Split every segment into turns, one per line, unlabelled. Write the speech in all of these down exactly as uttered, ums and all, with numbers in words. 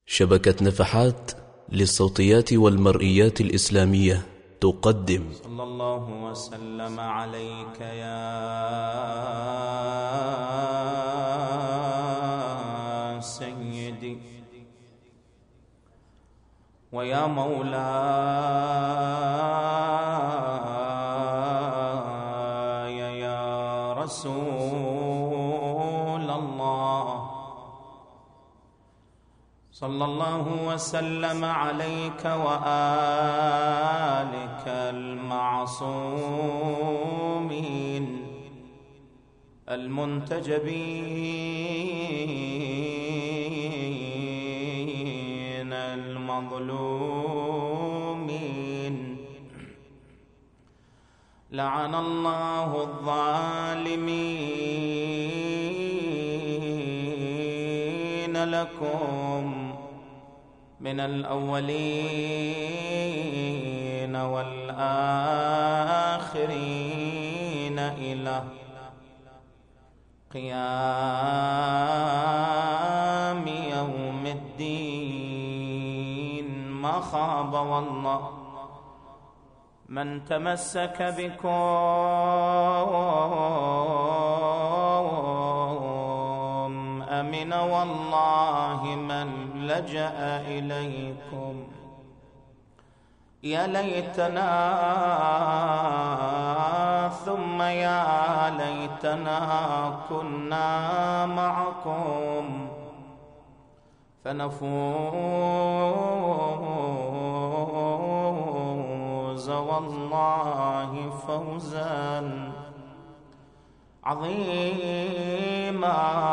شبكة نفحات للصوتيات والمرئيات الإسلامية تقدم.
صلى الله وسلم عليك يا سيدي ويا مولاي يا رسول الله. صلى الله وسلم عليك وآلك المعصومين المنتجبين المظلومين. لعن الله الظالمين لكم من الأولين والآخرين إلى قيام يوم الدين. ما خاب والله من تمسك بكم، أمن والله من لجأ إليكم. يا ليتنا ثم يا ليتنا كنا معكم فنفوز والله فوزا عظيما.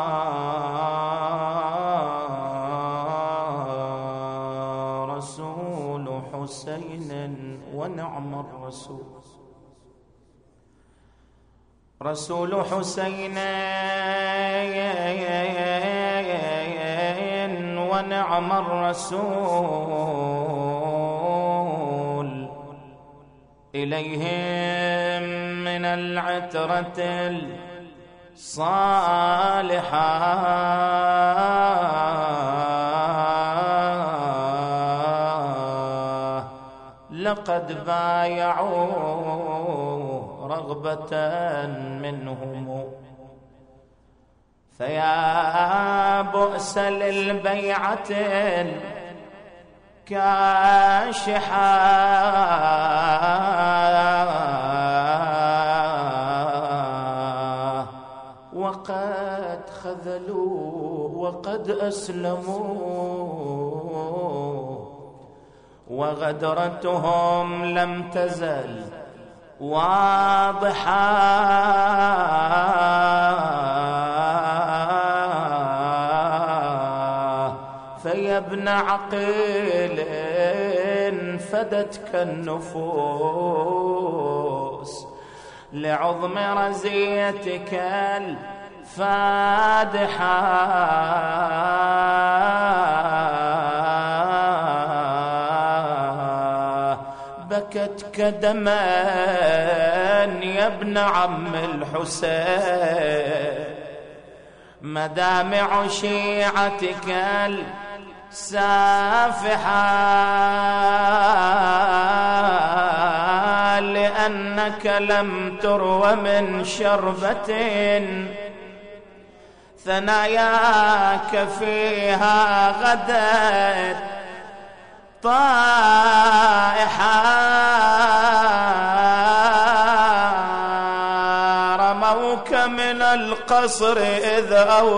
رسول حسين ونعم الرسول، رسول حسين ونعم الرسول. إليهم من العترة الصالحة لقد بايعوا رغبة منهم، فيا بؤس للبيعة الكاشحة وقد خذلوا وقد أسلموا، وغدرتهم لم تزل واضحة. فيا ابن عقيل فدتك النفوس لعظم رزيتك الفادحة. بكتك دما يا ابن عم الحسين، مدامع شيعتك السافحة، لأنك لم تروى من شربة ثناياك فيها غدت طائحة. رموك من القصر إذ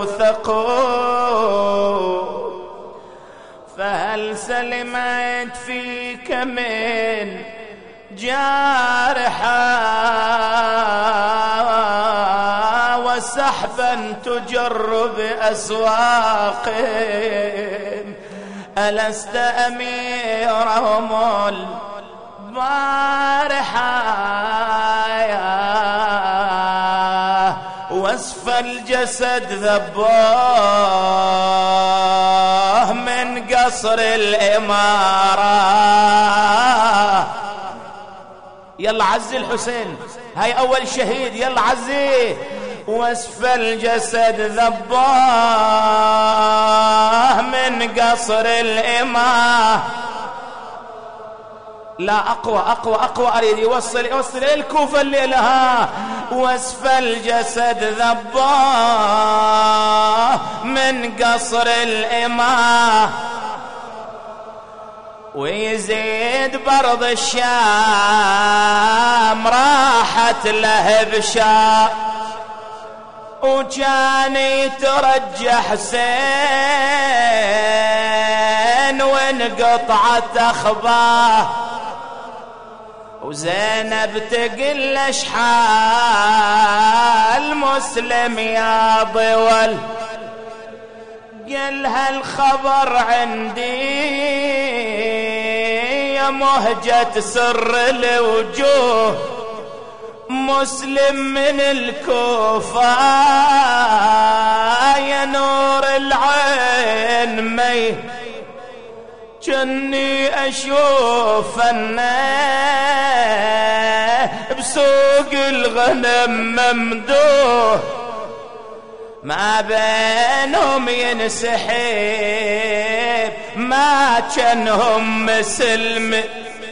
أوثقوا، فهل سلمت فيك من جارحة. وسحبا تجر بأسواقهم، ألست أميرهم البارحة. وصف الجسد ذبوه من قصر الإمارة. يلا عزي الحسين، هاي أول شهيد، يلا عزيه. واسفل الجسد ذباه من من قصر الإمام. لا أقوى أقوى أقوى أريد يوصل يوصل الكوفة اللي لها واسف الجسد ذباه من قصر الإمام. ويزيد برض الشام راحت له بشام. وكان يترجى حسين وانقطعت أخباه. وزينب تقل اشحال مسلم يا ضول. قالها الخبر عندي يا مهجة سر الوجوه. مسلم من الكوفة يا نور العين مي. جني أشوف الناس بسوق الغنم ممدوح. ما بينهم ينسحب ما كانهم مسلم.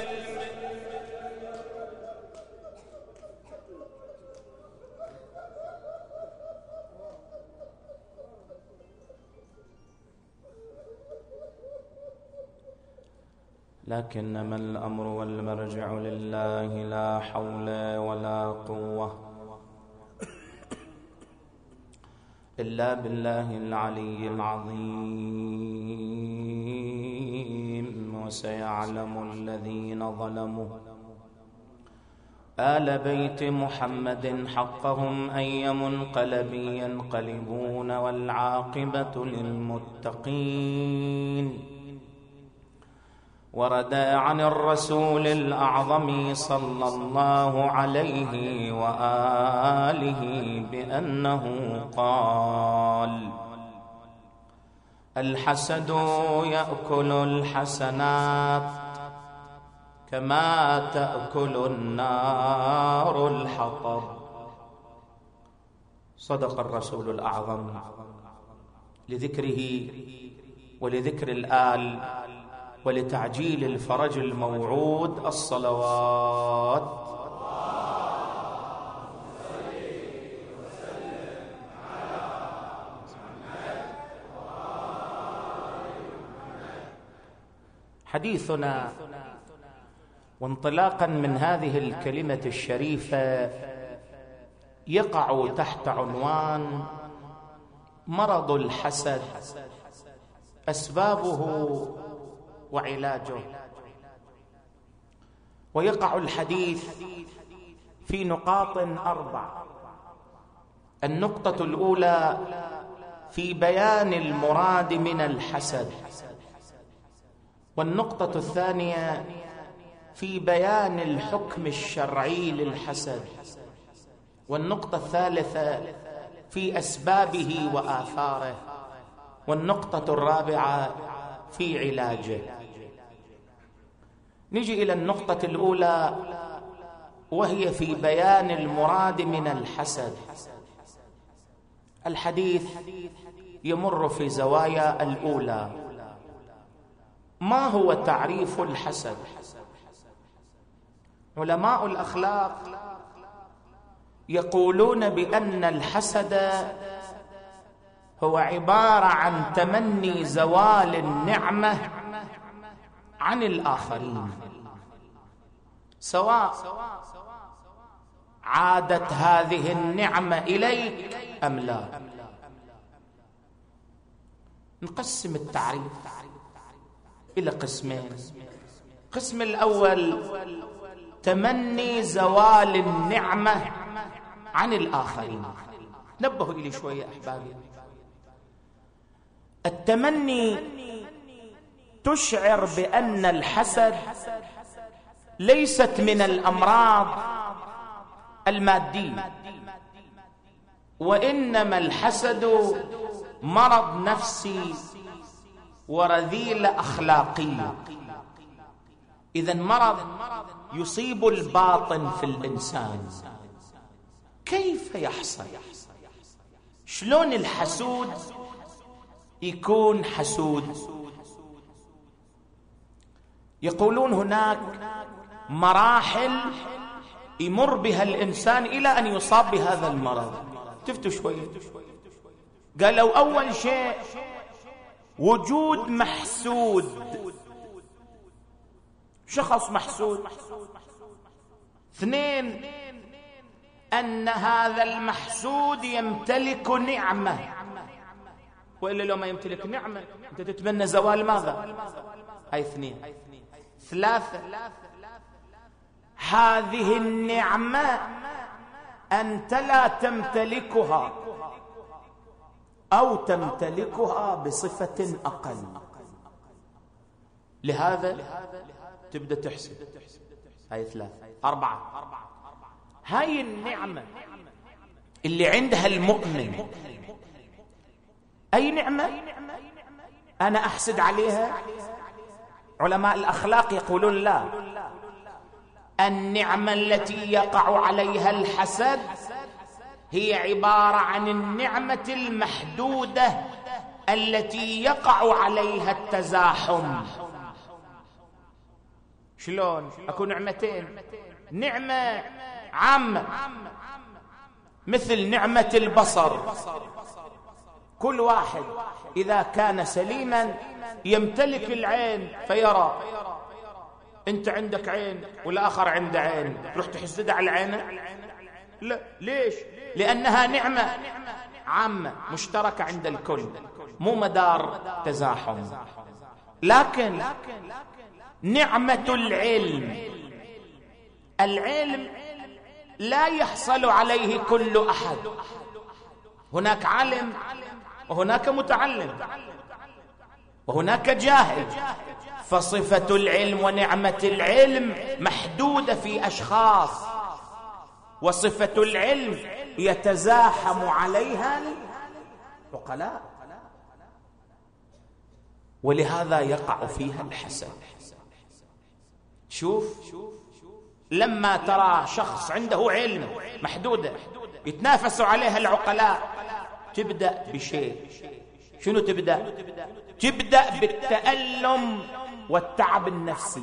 لكنما الأمر والمرجع لله لا حول ولا قوة إلا بالله العلي العظيم. وسيعلم الذين ظلموا آل بيت محمد حقهم أي منقلب ينقلبون والعاقبة للمتقين. ورد عن الرسول الأعظم صلى الله عليه وآله بأنه قال: الحسد يأكل الحسنات كما تأكل النار الحطب. صدق الرسول الأعظم. لذكره ولذكر الآل ولتعجيل الفرج الموعود الصلوات. حديثنا وانطلاقا من هذه الكلمة الشريفة يقع تحت عنوان مرض الحسد، أسبابه وعلاجه. ويقع الحديث في نقاط أربع. النقطة الأولى في بيان المراد من الحسد، والنقطة الثانية في بيان الحكم الشرعي للحسد، والنقطة الثالثة في أسبابه وآثاره، والنقطة الرابعة في علاجه. نجي إلى النقطة الأولى وهي في بيان المراد من الحسد. الحديث يمر في زوايا الأولى. ما هو تعريف الحسد؟ علماء الأخلاق يقولون بأن الحسد هو عبارة عن تمني زوال النعمة عن الآخرين، سواء عادت هذه النعمة إليك أم لا. نقسم التعريف إلى قسمين. القسم الأول تمني زوال النعمة عن الآخرين. نبهوا إلي شوية أحبابي. التمني تشعر بأن الحسد ليست من الأمراض المادية، وإنما الحسد مرض نفسي ورذيلة أخلاقية. إذن مرض يصيب الباطن في الإنسان. كيف يحصل؟ شلون الحسود يكون حسود. يقولون هناك مراحل يمر بها الإنسان إلى أن يصاب بهذا المرض. تفتوا شوية. قالوا أول شيء وجود محسود، شخص محسود. اثنين، أن هذا المحسود يمتلك نعمة، وإلا لو ما يمتلك نعمة أنت تتمنى زوال ماذا؟ هاي اثنين. ثلاثة، هذه النعمة أنت لا تمتلكها أو تمتلكها بصفة أقل، لهذا تبدأ تحسد. هاي ثلاثة. أربعة، هاي النعمة اللي عندها المؤمن، أي نعمة أنا أحسد عليها؟ علماء الأخلاق يقولون لا، النعمة التي يقع عليها الحسد هي عبارة عن النعمة المحدودة التي يقع عليها التزاحم. شلون؟ أكو نعمتين، نعمة عامة مثل نعمة البصر، كل واحد إذا كان سليما يمتلك العين فيرى. أنت عندك عين والآخر عنده عين، تروح تحسد على العين؟ لا. ليش؟ لأنها نعمة عامة مشتركة عند الكل، مو مدار تزاحم. لكن نعمة العلم، العلم لا يحصل عليه كل أحد، هناك عالم وهناك متعلم وهناك جاهل، فصفة العلم ونعمة العلم محدودة في أشخاص، وصفة العلم يتزاحم عليها العقلاء، ولهذا يقع فيها الحسد. شوف، لما ترى شخص عنده علم محدودة يتنافس عليها العقلاء، تبدأ بشيء. شنو تبدأ؟ تبدأ بالتألم والتعب النفسي.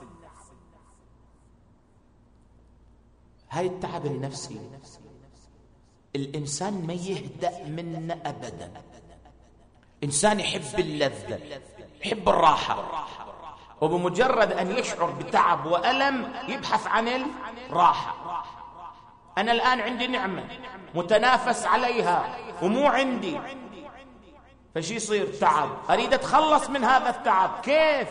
هاي التعب النفسي الإنسان ما يهدأ منه أبدا. إنسان يحب اللذة، يحب الراحة، وبمجرد أن يشعر بتعب وألم يبحث عن الراحة. أنا الآن عندي نعمة متنافس عليها ومو عندي، فشي يصير؟ تعب، أريد أتخلص من هذا التعب. كيف؟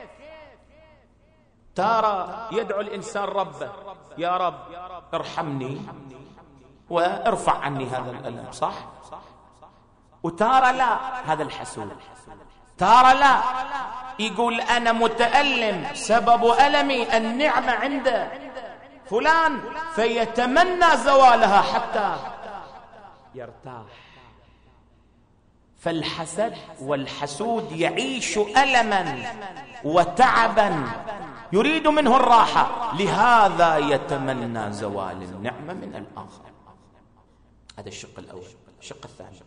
ترى يدعو الإنسان ربه، يا رب ارحمني وارفع عني هذا الألم، صح؟ وترى لا، هذا الحسود. ترى لا، يقول أنا متألم، سبب ألمي النعمة عند فلان، فيتمنى زوالها حتى يرتاح. فالحسد والحسود يعيش ألما وتعبا يريد منه الراحة، لهذا يتمنى زوال النعمة من الآخر. هذا الشق الأول. الشق الثاني،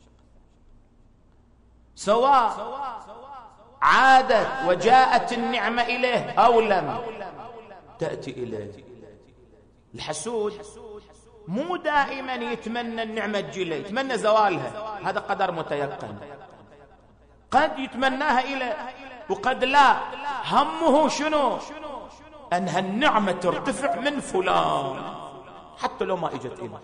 سواء عادت وجاءت النعمة إليه أو لم تأتي إليه. الحسود مو دائما يتمنى النعمة تجي، يتمنى زوالها، هذا قدر متيقن. قد يتمناها إليه وقد لا، همه شنو؟ أن هالنعمة ترتفع من فلان حتى لو ما إجت إليه.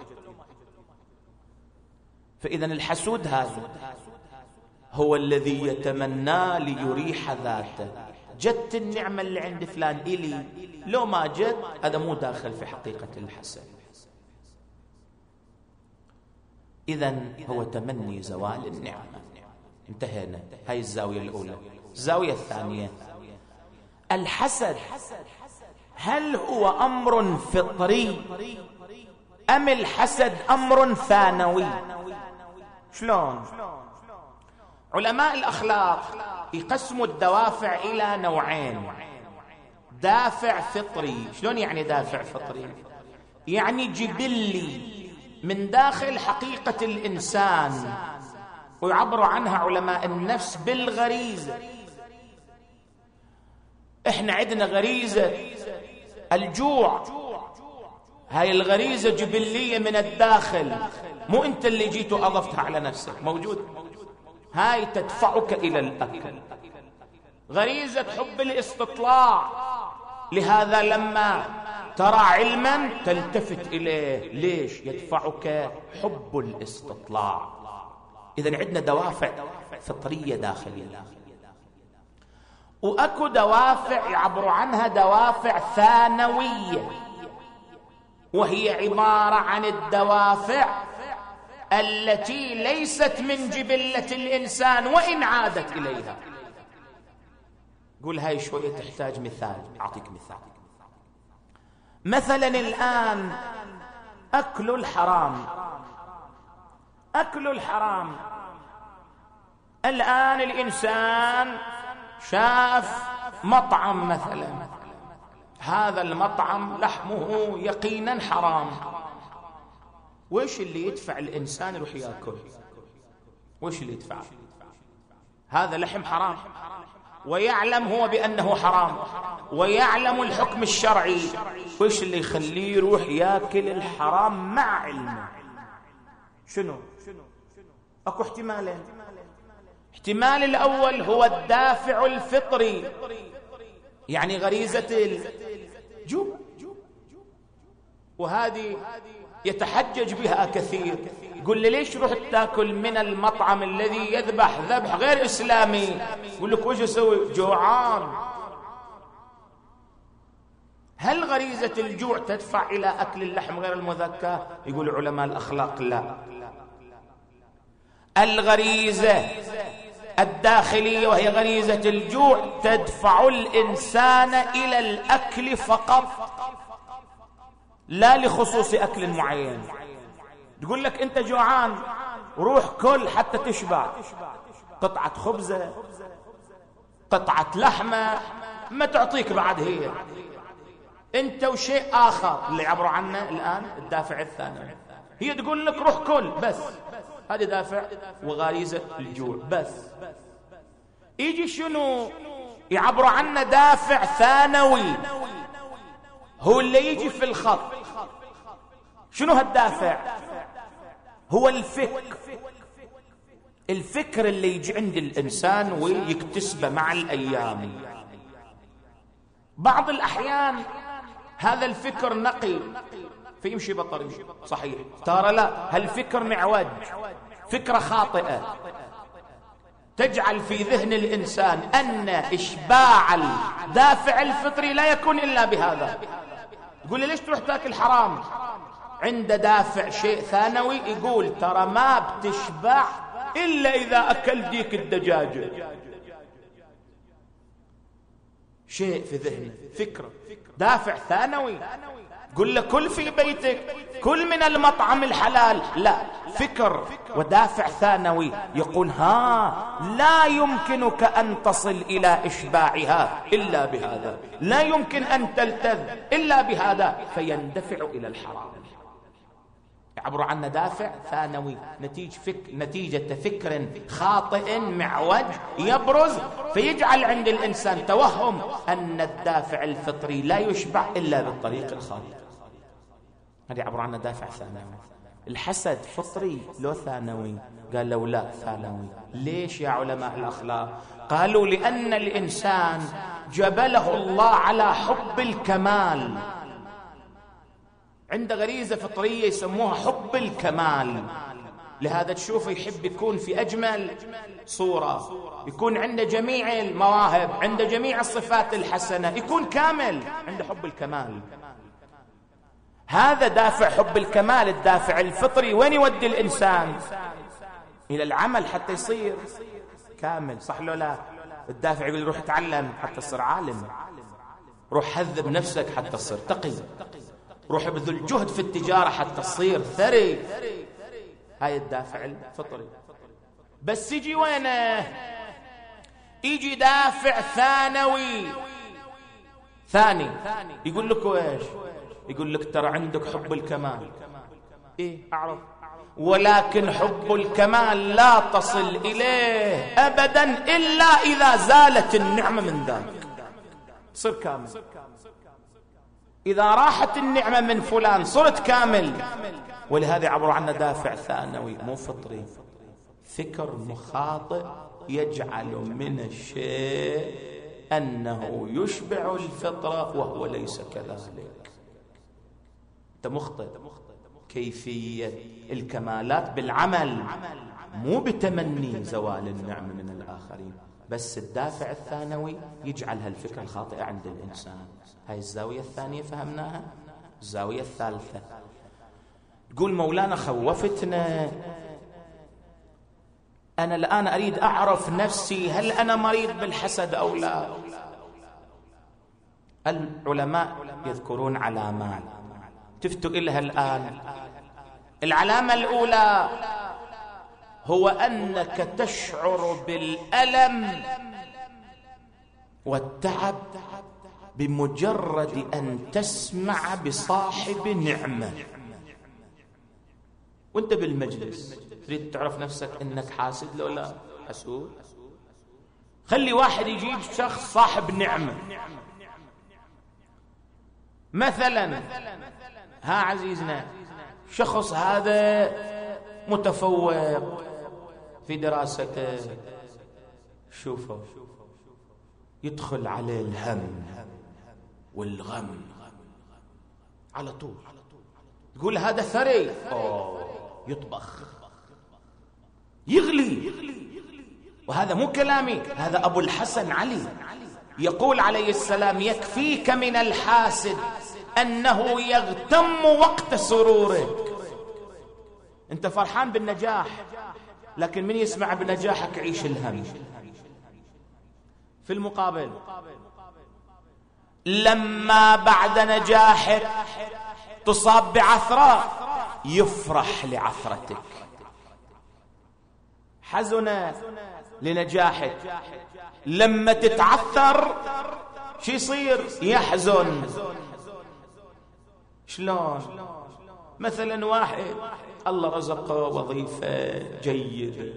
فإذا الحسود هذا هو الذي يتمنى ليريح ذاته. جت النعمة اللي عند فلان إلي، لو ما جت هذا مو داخل في حقيقة الحسد. إذن هو تمني زوال النعمة. انتهينا. هاي الزاوية الأولى. الزاوية الثانية، الحسد هل هو أمر فطري أم الحسد أمر ثانوي؟ شلون؟ علماء الأخلاق يقسموا الدوافع إلى نوعين. دافع فطري. شلون يعني دافع فطري؟ يعني جبلي من داخل حقيقة الإنسان، ويعبر عنها علماء النفس بالغريزة. احنا عندنا غريزة الجوع، هاي الغريزة جبلية من الداخل، مو انت اللي جيت وأضفتها على نفسك، موجود، هاي تدفعك إلى الأكل. غريزة حب الاستطلاع، لهذا لما ترى علما تلتفت إليه، ليش؟ يدفعك حب الاستطلاع. إذن عندنا دوافع فطرية داخلية، وأكو دوافع يعبر عنها دوافع ثانوية، وهي عبارة عن الدوافع التي ليست من جبلة الإنسان وإن عادت إليها. قول هاي شوية تحتاج مثال، أعطيك مثال. مثلا الآن أكل الحرام، أكل الحرام، الآن الإنسان شاف مطعم مثلا، هذا المطعم لحمه يقينا حرام، وإيش اللي يدفع الإنسان يروح يأكل؟ وإيش اللي يدفع؟ هذا لحم حرام، ويعلم هو بأنه حرام، ويعلم الحكم الشرعي، وإيش اللي يخليه يروح يأكل الحرام مع علمه؟ شنو؟ أكو احتمالين. احتمال الأول هو الدافع الفطري، يعني غريزة الجوع، وهذه يتحجج بها كثير، يقول لي ليش رحت تاكل من المطعم الذي يذبح ذبح غير إسلامي؟ يقول لك وش أسوي؟ جوعان. هل غريزة الجوع تدفع إلى أكل اللحم غير المذكى؟ يقول علماء الأخلاق لا، الغريزة الداخلية وهي غريزة الجوع تدفع الإنسان إلى الأكل فقط، لا لخصوص أكل معين. تقول لك أنت جوعان، روح كل حتى تشبع، قطعة خبزة، قطعة لحمة، ما تعطيك بعد هي، أنت وشيء آخر اللي عبروا عنه الآن الدافع الثاني. هي تقول لك روح كل بس، هذا دافع وغريزة الجوع بس. يجي شنو يعبروا عنه؟ دافع ثانوي، هو اللي يجي في الخط. شنو هالدافع؟ هو الفكر، الفكر اللي يجي عند الإنسان ويكتسبه مع الأيام. بعض الأحيان هذا الفكر نقي فيمشي بطريق صحيح، ترى لا، هالفكر معوج، فكرة خاطئة تجعل في ذهن الإنسان أن إشباع الدافع الفطري لا يكون إلا بهذا. يقول لي ليش تروح تاكل حرام؟ عند دافع شيء ثانوي يقول ترى ما بتشبع إلا إذا أكل ديك الدجاجة. شيء في ذهنه، فكرة، دافع ثانوي. قل له كل في بيتك، كل من المطعم الحلال، لا، فكر ودافع ثانوي يقول ها لا يمكنك أن تصل إلى إشباعها إلا بهذا، لا يمكن أن تلتذ إلا بهذا، فيندفع إلى الحرام. يعبر عنا دافع ثانوي نتيجة فك... نتيجة فكر خاطئ معوج يبرز، فيجعل عند الإنسان توهم أن الدافع الفطري لا يشبع إلا بالطريق الخاطئ. هذا يعبر عنا دافع ثانوي. الحسد فطري لو ثانوي؟ قال له لا، ثانوي. ليش يا علماء الأخلاق؟ قالوا لأن الإنسان جبله الله على حب الكمال، عنده غريزة فطرية يسموها حب الكمال، لهذا تشوفه يحب يكون في أجمل صورة، يكون عنده جميع المواهب، عنده جميع الصفات الحسنة، يكون كامل، عنده حب الكمال. هذا دافع حب الكمال، الدافع الفطري، وين يودي الإنسان؟ إلى العمل حتى يصير كامل، صح لو لا؟ الدافع يقول روح اتعلم حتى تصير عالم، روح هذب نفسك حتى تصير تقي، روح ابذل جهد في التجارة حتى تصير ثري. هاي الدافع الفطري. بس يجي وينه؟ يجي دافع ثانوي ثاني، يقول لك ايش؟ يقول لك ترى عندك حب الكمال. ايه اعرف، ولكن حب الكمال لا تصل إليه أبدا إلا إذا زالت النعمة من ذلك، صر كامل. إذا راحت النعمة من فلان صرت كامل. ولهذا عبروا عنا دافع ثانوي مو فطري، فكر مخاطئ يجعل من الشيء أنه يشبع الفطرة وهو ليس كذلك. أنت مخطئ. كيفية الكمالات بالعمل مو بتمني زوال النعمة من الآخرين، بس الدافع الثانوي يجعل هالفكرة الخاطئة عند الإنسان. هاي الزاوية الثانية فهمناها. الزاوية الثالثة تقول مولانا خوفتنا، أنا الآن أريد أعرف نفسي هل أنا مريض بالحسد أو لا. العلماء يذكرون علامات تفتوا إلها الآن. العلامة الأولى هو أنك تشعر بالألم والتعب بمجرد أن تسمع بصاحب نعمة. وانت بالمجلس تريد تعرف نفسك انك حاسد لو لا حسود. خلي واحد يجيب شخص صاحب نعمة مثلا، ها عزيزنا شخص هذا متفوق في دراسته، شوفوا يدخل عليه الهم والغم على طول. تقول هذا ثري، أوه يطبخ يغلي. وهذا مو كلامي، هذا أبو الحسن علي يقول عليه السلام يكفيك من الحاسد أنه يغتم وقت سرورك. أنت فرحان بالنجاح، لكن من يسمع بنجاحك عيش الهم. في المقابل لما بعد نجاحك تصاب بعثرة يفرح لعثرتك. حزن لنجاحك، لما تتعثر شو يصير؟ يحزن. شلون؟ مثلا واحد الله رزقه وظيفة جيدة،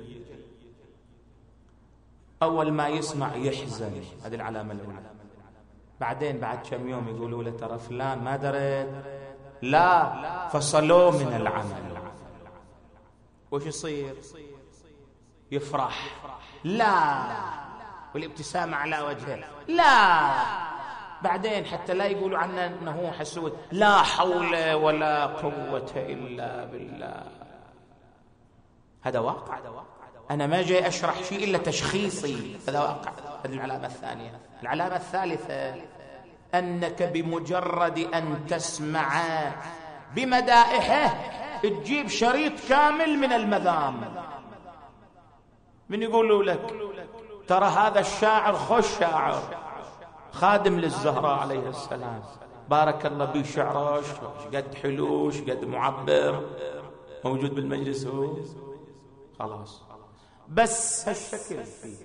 أول ما يسمع يحزن، هذه العلامة الأولى. بعدين بعد كم يوم يقولوا له ترى فلان ما دريت، لا فصلوه من العمل، وش يصير؟ يفرح، لا والابتسامة على وجهه، لا. بعدين حتى لا يقولوا عنه أنه حسود، لا حول ولا قوة إلا بالله. هذا واقع، أنا ما جاي أشرح شيء إلا تشخيصي، هذا واقع. هذه العلامة الثانية. العلامة الثالثة أنك بمجرد أن تسمع بمدائحه تجيب شريط كامل من المذام. من يقولوا لك ترى هذا الشاعر خوش شاعر، خادم للزهراء عليه السلام، بارك الله به، شعره قد حلو قد معبر، موجود بالمجلس هو خلاص، بس هالشكل فيه،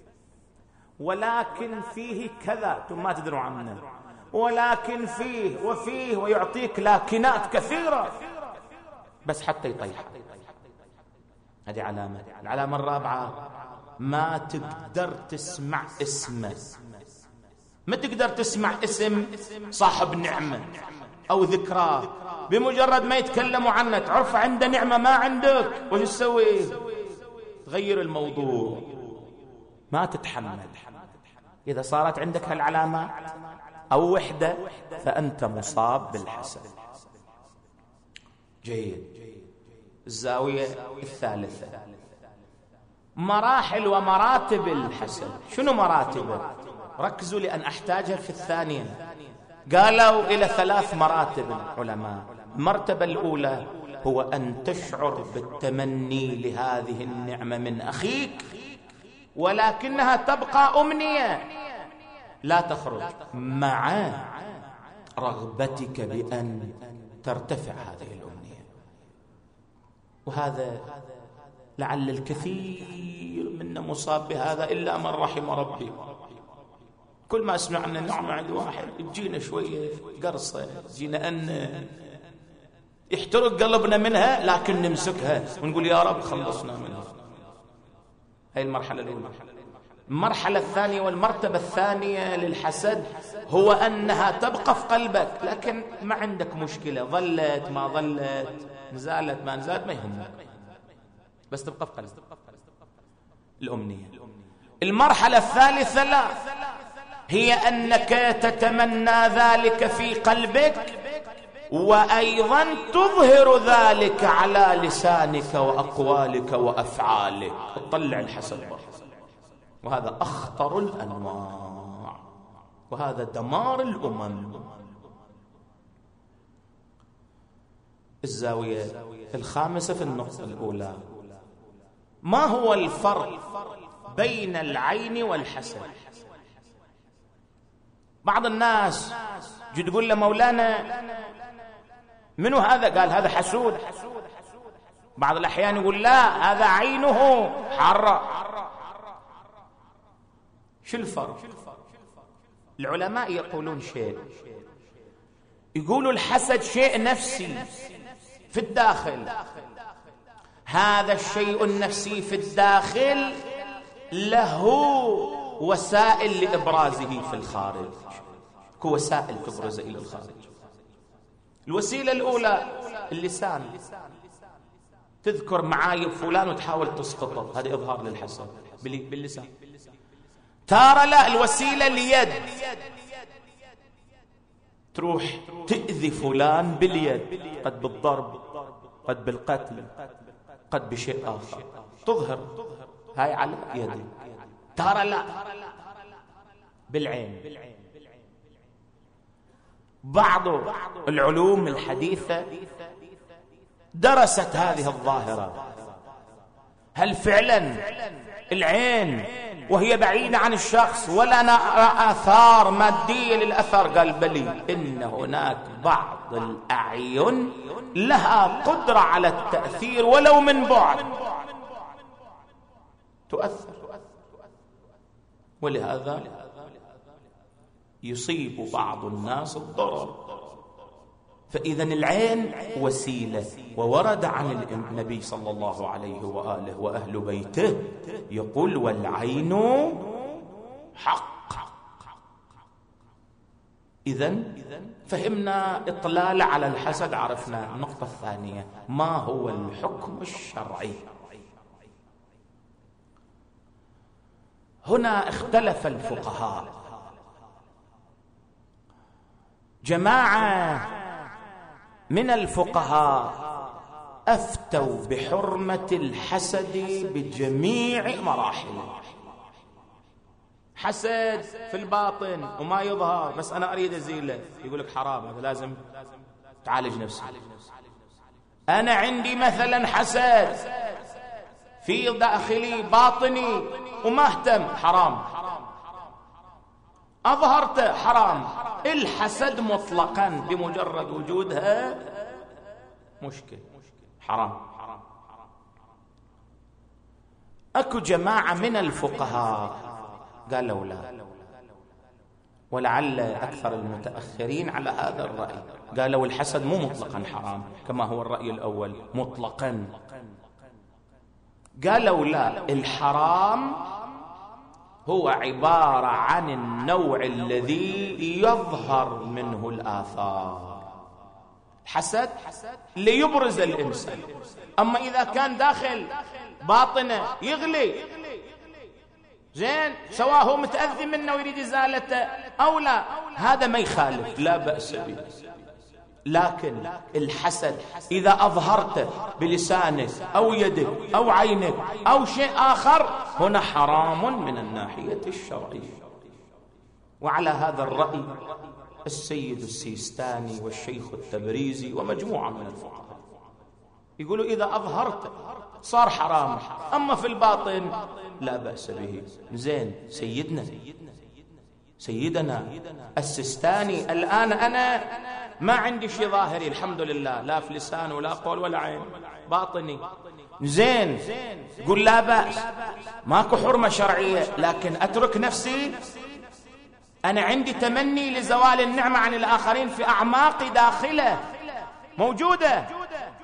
ولكن فيه كذا انتم ما تدروا عنه، ولكن فيه وفيه، ويعطيك لاكنات كثيرة بس حتى يطيح. هذه علامة. العلامة الرابعة ما تقدر تسمع اسمه، ما تقدر تسمع اسم صاحب نعمة أو ذكراه، بمجرد ما يتكلموا عنه تعرف عنده نعمة ما عندك، وش تسوي؟ تغير الموضوع، ما تتحمل. إذا صارت عندك هالعلامة أو وحدة فأنت مصاب بالحسد. جيد. الزاوية الثالثة مراحل ومراتب الحسد. شنو مراتبه؟ ركزوا لأن أحتاجها في الثانية. قالوا إلى ثلاث مراتب العلماء. المرتبة الأولى هو أن تشعر بالتمني لهذه النعمة من أخيك، ولكنها تبقى أمنية لا تخرج مع رغبتك بأن ترتفع هذه الأمنية. وهذا لعل الكثير منا مصاب بهذا إلا من رحم ربي. كل ما اسمع عن النعمة عند واحد تجينا شوية قرصة، تجينا أن يحترق قلبنا منها لكن نمسكها ونقول يا رب خلصنا منها. هاي المرحلة الأولى. المرحلة الثانية والمرتبة الثانية للحسد هو أنها تبقى في قلبك لكن ما عندك مشكلة، ظلت ما ظلت، نزالت ما نزالت، ما يهمك، بس تبقى في قلبك الأمنية. المرحلة الثالثة لا، هي أنك تتمنى ذلك في قلبك وأيضا تظهر ذلك على لسانك وأقوالك وأفعالك، تطلع الحسد بره. وهذا أخطر الأنواع، وهذا دمار الأمم. الزاوية الخامسة في النقطة الأولى، ما هو الفرق بين العين والحسد؟ بعض الناس جي تقول له مولانا منو هذا؟ قال هذا حسود. بعض الأحيان يقول لا هذا عينه حرة. شو الفرق؟ العلماء يقولون شيء، يقولوا الحسد شيء نفسي في الداخل، هذا الشيء النفسي في الداخل له وسائل لإبرازه في الخارج، كوسائل تبرز إلى الخارج. الوسيلة الأولى اللسان، تذكر معايب فلان وتحاول تسقطه، هذا إظهار للحسد باللسان. ترى لا، الوسيلة اليد، تروح تأذي فلان باليد، قد بالضرب قد بالقتل قد بشيء آخر، تظهر هاي على يدك. ترى لا بالعين. بعض العلوم الحديثة درست هذه الظاهرة، هل فعلا العين وهي بعيدة عن الشخص ولا نرى آثار مادية للأثر؟ قال بلي، إن هناك بعض الأعين لها قدرة على التأثير ولو من بعد، تؤثر، ولهذا يصيب بعض الناس الضرر. فإذا العين وسيلة، وورد عن النبي صلى الله عليه وآله وأهل بيته يقول والعين حق. إذن فهمنا إطلال على الحسد، عرفنا. النقطة الثانية، ما هو الحكم الشرعي؟ هنا اختلف الفقهاء، جماعة من الفقهاء أفتوا بحرمة الحسد بجميع مراحله. حسد في الباطن وما يظهر، بس أنا أريد أزيله، يقول لك حرام، هذا لازم تعالج نفسك. أنا عندي مثلا حسد في داخلي باطني وما اهتم، حرام. أظهرته، حرام. الحسد مطلقا بمجرد وجودها مشكل، حرام. أكو جماعة من الفقهاء قالوا لا، ولعل أكثر المتأخرين على هذا الرأي، قالوا الحسد مو مطلقا حرام كما هو الرأي الأول، مطلقا. قالوا لا، الحرام هو عبارة عن النوع الذي يظهر منه الآثار. حسد ليبرز الإنسان، أما إذا كان داخل باطنه يغلي، زين، سواء هو متأذي منه ويريد إزالته أو لا، هذا ما يخالف، لا بأس به. لكن الحسد إذا أظهرته بلسانك أو يدك أو عينك أو شيء آخر، هنا حرام من الناحية الشرعية. وعلى هذا الرأي السيد السيستاني والشيخ التبريزي ومجموعة من الفقهاء يقولوا إذا أظهرته صار حرام، أما في الباطن لا بأس به. زين، سيدنا سيدنا السيستاني الآن أنا ما عندي شيء ظاهري الحمد لله، لا في لسان ولا قول ولا عين، باطني زين، قل لا بأس، ماكو حرمة شرعية، لكن أترك نفسي. أنا عندي تمني لزوال النعمة عن الآخرين في أعماقي داخله موجودة،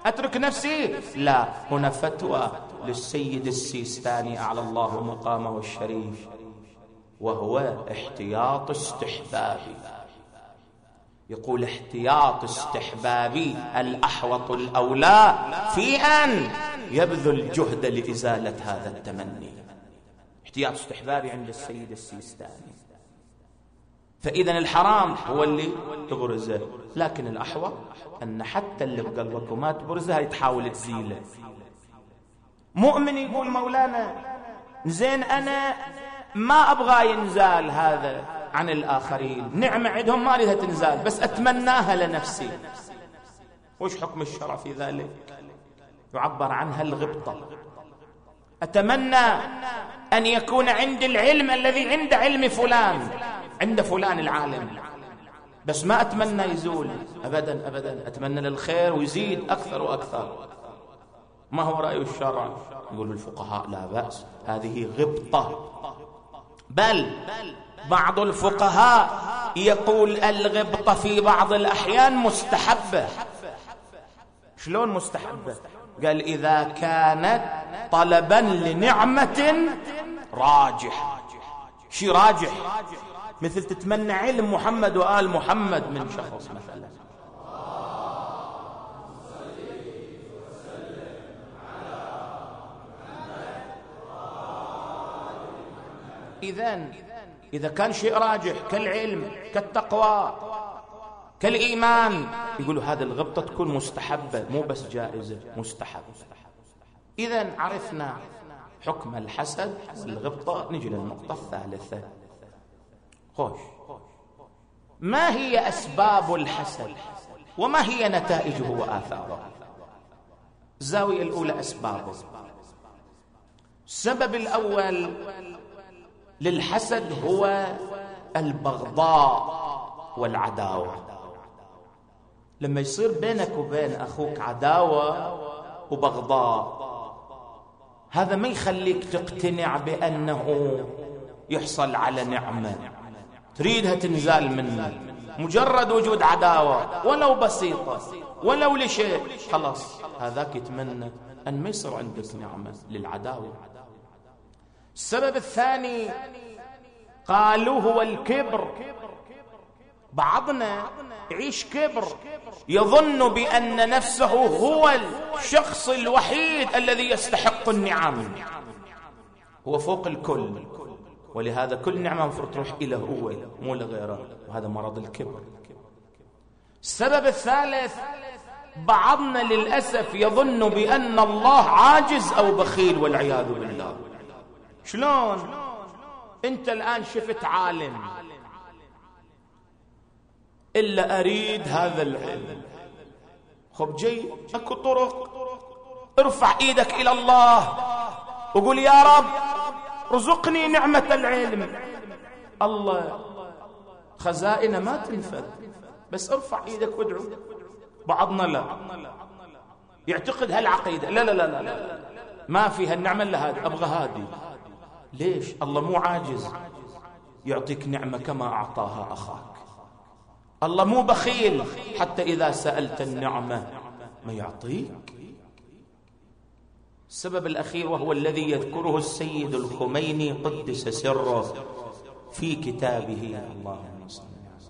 أترك نفسي؟ لا، هنا فتوى للسيد السيستاني أعلى الله مقامه الشريف، وهو احتياط استحبابي. يقول احتياط استحبابي الأحوط الأولى في أن يبذل جهد لإزالة هذا التمني. احتياط استحبابي عند السيد السيستاني. فإذا الحرام هو اللي تبرزه، لكن الأحوط أن حتى اللي بقلبك وما تبرزه تحاول تزيله. مؤمن يقول مولانا زين أنا ما أبغى ينزال هذا عن الآخرين، نعمة عندهم ما أريدها تنزال بس أتمناها لنفسي، وش حكم الشرع في ذلك؟ يعبر عنها الغبطة. أتمنى أن يكون عندي العلم الذي عند علم فلان، عند فلان العالم، بس ما أتمنى يزول أبدا أبدا، أتمنى للخير ويزيد أكثر وأكثر. ما هو رأي الشرع؟ يقول الفقهاء لا بأس، هذه غبطة. بل بعض الفقهاء يقول الغبطة في بعض الأحيان مستحبة. شلون مستحبة؟ قال إذا كانت طلبا لنعمة راجح. شي راجح؟ مثل تتمنى علم محمد وآل محمد من شخص مثلا. إذن إذا كان شيء راجح كالعلم كالتقوى كالإيمان، يقولوا هذا الغبطة تكون مستحبة مو بس جائزة، مستحب. إذن عرفنا حكم الحسد والغبطة. نجي للنقطة الثالثة. خوش، ما هي أسباب الحسد وما هي نتائجه وآثاره؟ الزاوية الأولى أسبابه. السبب الأول للحسد هو البغضاء والعداوة. لما يصير بينك وبين أخوك عداوة وبغضاء، هذا ما يخليك تقتنع بأنه يحصل على نعمة تريدها تنزال منك. مجرد وجود عداوة ولو بسيطة ولو لشيء، خلاص هذاك يتمنى أن ما يصير عندك نعمة للعداوة. السبب الثاني قالوا هو الكبر. بعضنا يعيش كبر، يظن بأن نفسه هو الشخص الوحيد الذي يستحق النعم، هو فوق الكل، ولهذا كل نعمة مفروض تروح إليه هو مو لغيره، وهذا مرض الكبر. السبب الثالث بعضنا للأسف يظن بأن الله عاجز أو بخيل والعياذ بالله. شلون؟ أنت الآن شفت عالم، إلا أريد هذا العلم، خب جي أكو طرق، ارفع إيدك إلى الله وقول يا رب رزقني نعمة العلم. الله خزائنه ما تنفذ، بس ارفع إيدك وادعو. بعضنا لا يعتقد هالعقيدة، لا لا لا لا, لا. ما فيها النعمة إلا هذه، أبغى هذه. ليش؟ الله مو عاجز يعطيك نعمة كما أعطاها أخاك. الله مو بخيل حتى إذا سألت النعمة ما يعطيك. السبب الأخير وهو الذي يذكره السيد الخميني قدس سره في كتابه، اللهم صل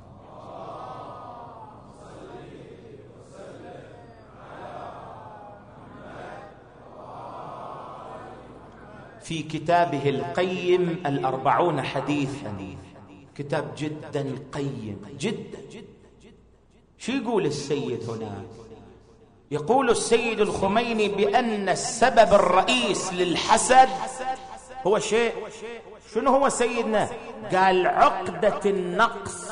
في كتابه القيم الأربعون حديثا، كتاب جدا قيم جدا. شو يقول السيد هنا؟ يقول السيد الخميني بأن السبب الرئيس للحسد هو شيء. شنو هو سيدنا؟ قال عقدة النقص.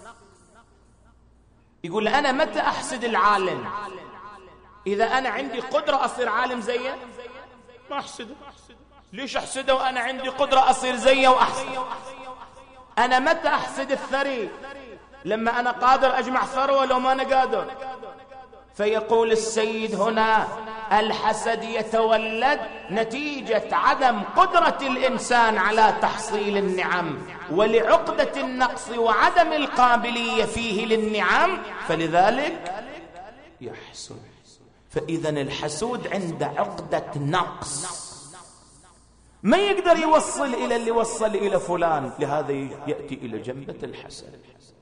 يقول أنا متى أحسد العالم؟ إذا أنا عندي قدرة أصير عالم زيه ما أحسده. ليش أحسده وأنا عندي قدرة أصير زيه وأحسد؟ أنا متى أحسد الثري؟ لما أنا قادر أجمع ثروة لو ما أنا قادر. فيقول السيد هنا الحسد يتولد نتيجة عدم قدرة الإنسان على تحصيل النعم، ولعقدة النقص وعدم القابلية فيه للنعم، فلذلك يحسد. فإذا الحسود عنده عقدة نقص، ما يقدر يوصل إلى اللي وصل إلى فلان، لهذا يأتي إلى جنبة الحسد.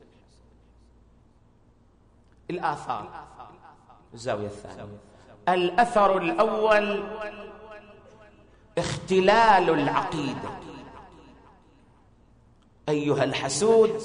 الآثار، الزاوية الثانية. الأثر الأول اختلال العقيدة. أيها الحسود،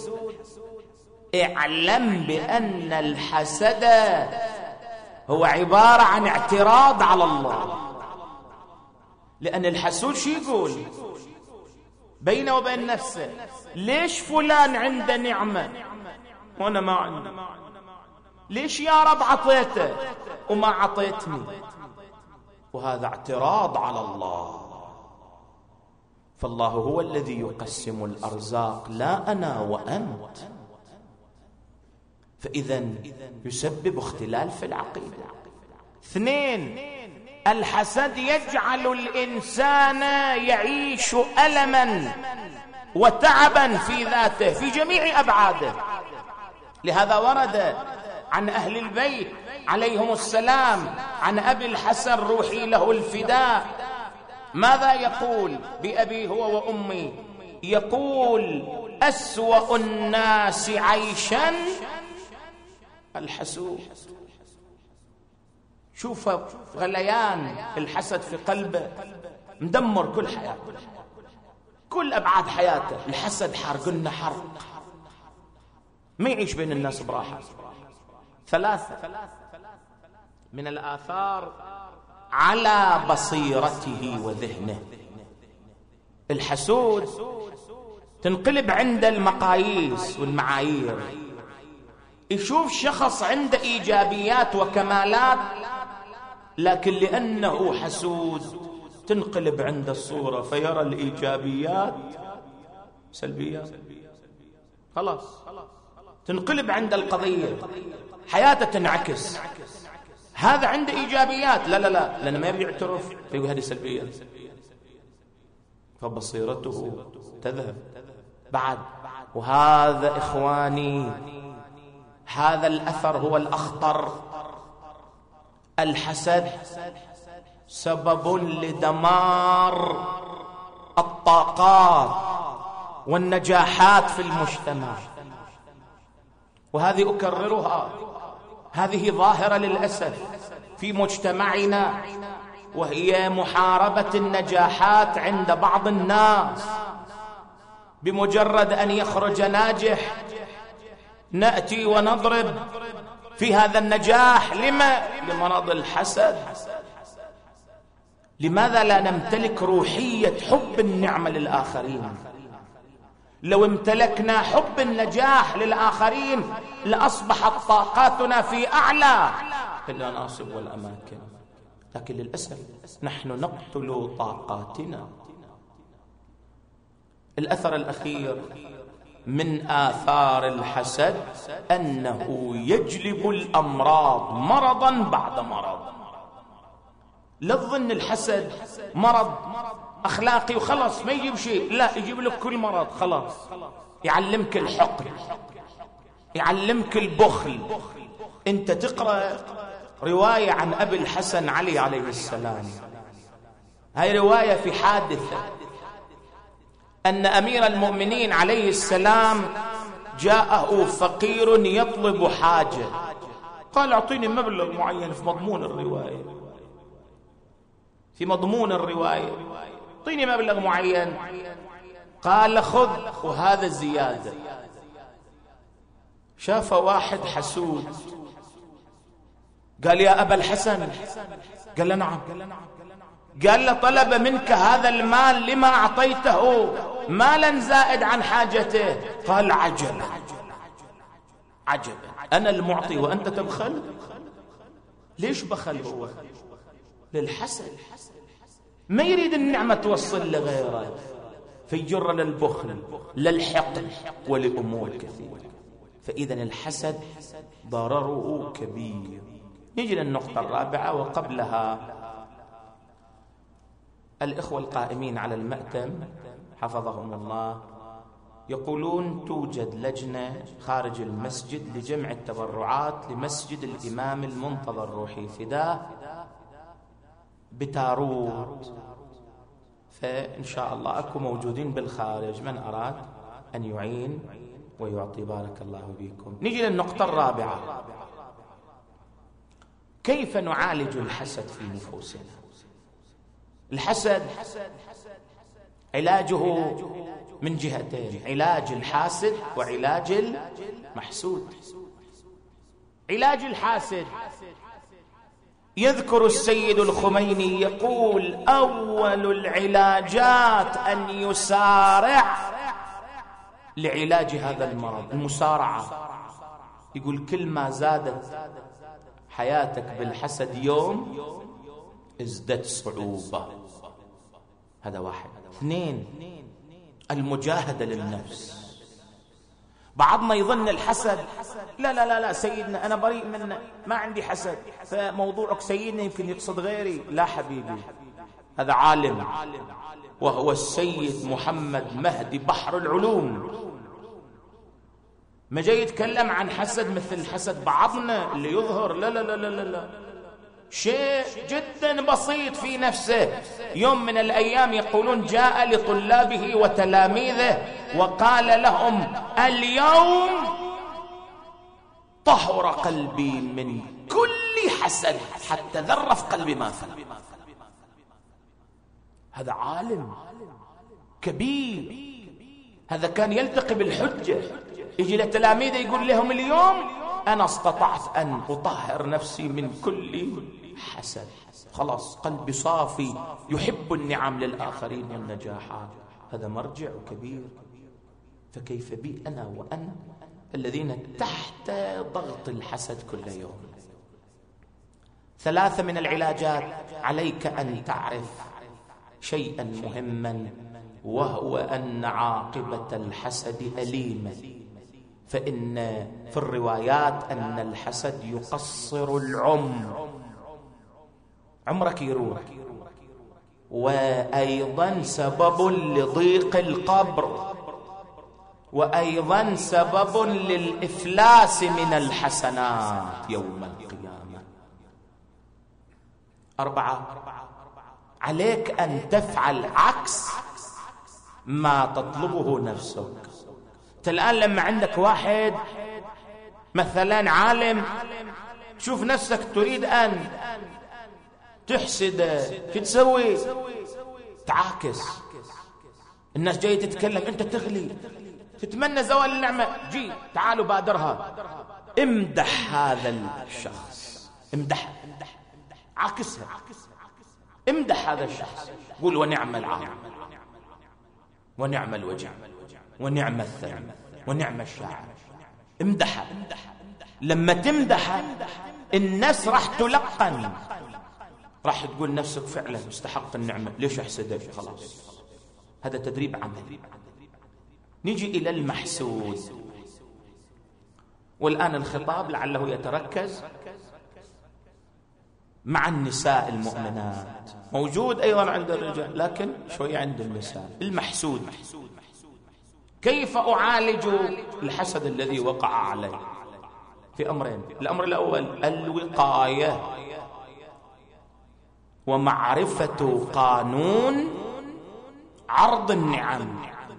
اعلم بأن الحسد هو عبارة عن اعتراض على الله. لأن الحسود شو يقول بينه وبين نفسه؟ ليش فلان عنده نعمة وأنا ما عندي؟ ليش يا رب عطيته وما عطيتني؟ وهذا اعتراض على الله. فالله هو الذي يقسم الأرزاق، لا أنا وأنت. فإذا يسبب اختلال في العقيدة. اثنين، الحسد يجعل الإنسان يعيش ألما وتعبا في ذاته في جميع أبعاده. لهذا ورد عن أهل البيت عليهم السلام، عن أبي الحسن روحي له الفداء، ماذا يقول بأبي هو وأمي؟ يقول: أسوأ الناس عيشا الحسود. شوف غليان الحسد في قلبه، مدمر كل حياته، كل أبعاد حياته. الحسد حرق لنا حرق، ما يعيش بين الناس براحة. ثلاثة من الآثار على بصيرته وذهنه. الحسود تنقلب عند المقاييس والمعايير، يشوف شخص عنده إيجابيات وكمالات، لكن لأنه حسود تنقلب عند الصورة فيرى الإيجابيات سلبيات. خلاص تنقلب عند القضية، حياته تنعكس. هذا عنده إيجابيات، لا لا لا لأنه ما يبي يعترف، فيقول هذه سلبيات، فبصيرته تذهب بعد. وهذا إخواني، هذا الأثر هو الأخطر. الحسد سبب لدمار الطاقات والنجاحات في المجتمع. وهذه أكررها، هذه ظاهرة للأسف في مجتمعنا، وهي محاربة النجاحات عند بعض الناس. بمجرد أن يخرج ناجح نأتي ونضرب في هذا النجاح. لما؟ لمرض الحسد. لماذا لا نمتلك روحية حب النعمة للآخرين؟ لو امتلكنا حب النجاح للآخرين لأصبحت طاقاتنا في أعلى المناصب والأماكن. لكن للأسف نحن نقتل طاقاتنا. الأثر الأخير من آثار الحسد أنه يجلب الأمراض مرضا بعد مرض. لا تظن الحسد مرض أخلاقي وخلاص ما يجيب شيء، لا، يجيب لك كل مرض. خلاص يعلمك الحقد، يعلمك البخل. أنت تقرأ رواية عن أبي الحسن علي عليه السلام، هاي رواية في حادثة أن أمير المؤمنين عليه السلام جاءه فقير يطلب حاجة، قال أعطيني مبلغ معين في مضمون الرواية، في مضمون الرواية أعطيني مبلغ معين. قال خذ وهذا زيادة. شاف واحد حسود قال يا أبا الحسن، قال له نعم. قال له طلب منك هذا المال لما أعطيته مالا زائد عن حاجته. قال عجبا عجبا، أنا المعطي وأنت تبخل؟ ليش بخل هو؟ للحسد، ما يريد النعمة توصل لغيره فيجر للبخل للحقد ولأمور كثيرة. فإذا الحسد ضرره كبير. نجي للنقطة الرابعة وقبلها. الإخوة القائمين على المأتم حفظهم الله يقولون توجد لجنة خارج المسجد لجمع التبرعات لمسجد الإمام المنتظر روحي فداه بتاروت. فإن شاء الله أكو موجودين بالخارج من أراد أن يعين ويعطي. بارك الله بكم. نجي للنقطة الرابعة: كيف نعالج الحسد في نفوسنا؟ الحسد علاجه من جهتين: علاج الحاسد وعلاج المحسود. علاج الحاسد يذكر السيد الخميني يقول: أول العلاجات أن يسارع لعلاج هذا المرض، المسارعة. يقول: كل ما زادت حياتك بالحسد يوم ازددت صعوبة. هذا واحد. اثنين: المجاهدة للنفس. بعضنا يظن الحسد لا لا لا لا سيدنا أنا بريء منه، ما عندي حسد، فموضوعك سيدنا يمكن يقصد غيري. لا حبيبي، هذا عالم، وهو السيد محمد مهدي بحر العلوم. ما جاي يتكلم عن حسد مثل حسد بعضنا اللي يظهر. لا لا لا لا لا, لا. شيء جدا بسيط في نفسه. يوم من الأيام يقولون جاء لطلابه وتلاميذه وقال لهم: اليوم طهر قلبي من كل حسد حتى ذرة في قلبي ما فل. هذا عالم كبير، هذا كان يلتقي بالحجة، يجي لتلاميذه يقول لهم: اليوم أنا استطعت أن أطهر نفسي من كل حسد، خلاص قلبي صافي، يحب النعم للآخرين والنجاحات. هذا مرجع كبير. فكيف بي أنا وأنت الذين تحت ضغط الحسد كل يوم؟ ثلاثة من العلاجات: عليك أن تعرف شيئا مهما، وهو أن عاقبة الحسد أليمة. فإن في الروايات أن الحسد يقصر العمر، عمرك يروح، وأيضا سبب لضيق القبر، وأيضا سبب للإفلاس من الحسنات يوم القيامة. أربعة: عليك أن تفعل عكس ما تطلبه نفسك. الآن لما عندك واحد مثلا عالم، شوف نفسك تريد أن تحسد، شو تسوي؟ تعاكس. الناس جاي تتكلم، أنت تغلي، تتمنى زوال النعمة، جي تعالوا بادرها، امدح هذا الشخص، امدح، عاكسها، امدح هذا الشخص، قول: ونعم العالم، ونعم الوجه، ونعم الثمن، ونعم الشاعر. امدحها. لما تمدحها الناس راح تلقن، راح تقول نفسك فعلا مستحق النعمة، ليش احسدك؟ خلاص، هذا تدريب عملي. نجي إلى المحسود، والآن الخطاب لعله يتركز مع النساء المؤمنات، موجود أيضا عند الرجال لكن شوية عند النساء. المحسود، كيف أعالج الحسد الذي وقع علي؟ في أمرين: الأمر الأول الوقاية ومعرفة قانون عرض النعم.